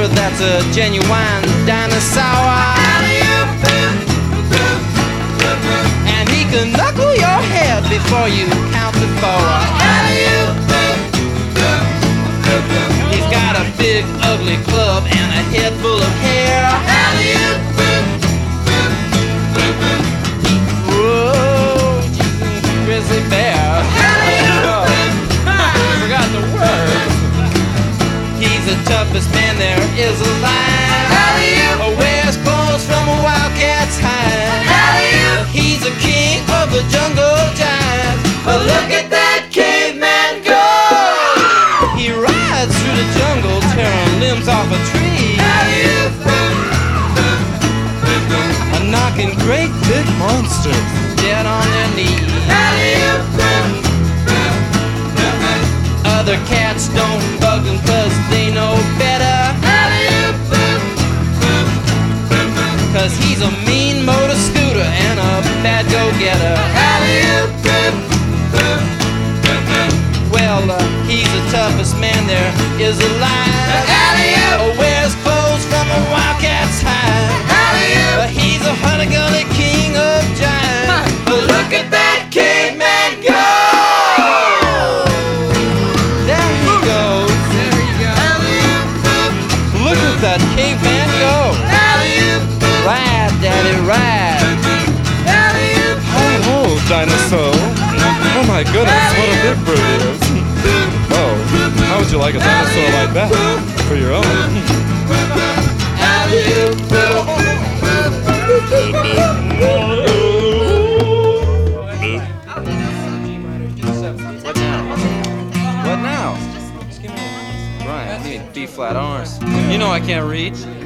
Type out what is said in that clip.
Remember, that's a genuine dinosaur. And he can knuckle your head before you count to 4. He's got a big ugly club and a head full of hair. Whoa, grizzly bear. I forgot the word. He's the toughest man there is alive. Wears clothes from a wildcat's hide. He's the king of the jungle giants. But look at that caveman go! He rides through the jungle, tearing limbs off a tree, and knocking great big monsters dead on their knees. Other cats don't bug him 'cause they know better, 'cause he's a mean motor scooter and a bad go-getter. Well, he's the toughest man there is alive. Wears clothes from a wildcat's hide. He's a honey-gully king of giants. But look at that caveman go! There he goes. Look at that caveman go! Ride, daddy, ride. Oh, dinosaur. Oh my goodness, what a big bird it is. Oh, how would you like a dinosaur like that for your own? What now? What now? Right, I need B-flat arms. You know I can't read.